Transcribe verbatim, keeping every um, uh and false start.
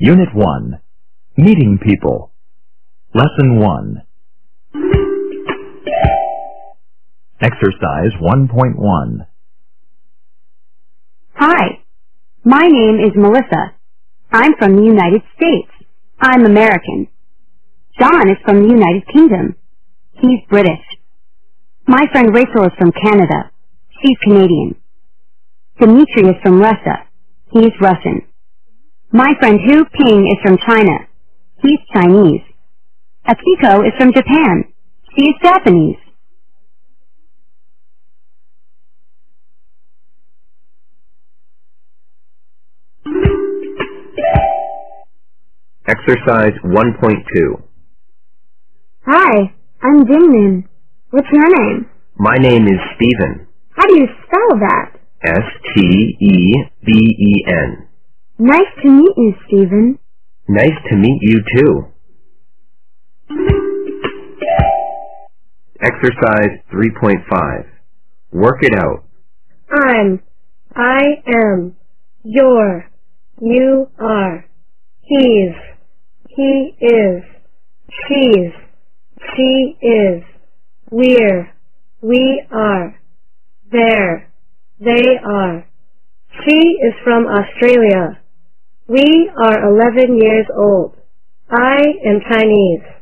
Unit one. Meeting People. Lesson one. Exercise one point one. Hi, my name is Melissa. I'm from the United States. I'm American. John is from the United Kingdom. He's British. My friend Rachel is from Canada. She's Canadian. Dmitry is from Russia. He's Russian. My friend Hu Ping is from China. He's Chinese. Akiko is from Japan. She's Japanese. Exercise one point two. Hi, I'm Jingmin. What's your name? My name is Stephen. How do you spell that? S T E V E N. Nice to meet you, Stephen. Nice to meet you too. Exercise three point five. Work it out. I'm. I am. You're. You are. He's. He is. She's. She is. We're. We are. They're. They are. She is from Australia. We are eleven years old. I am Chinese.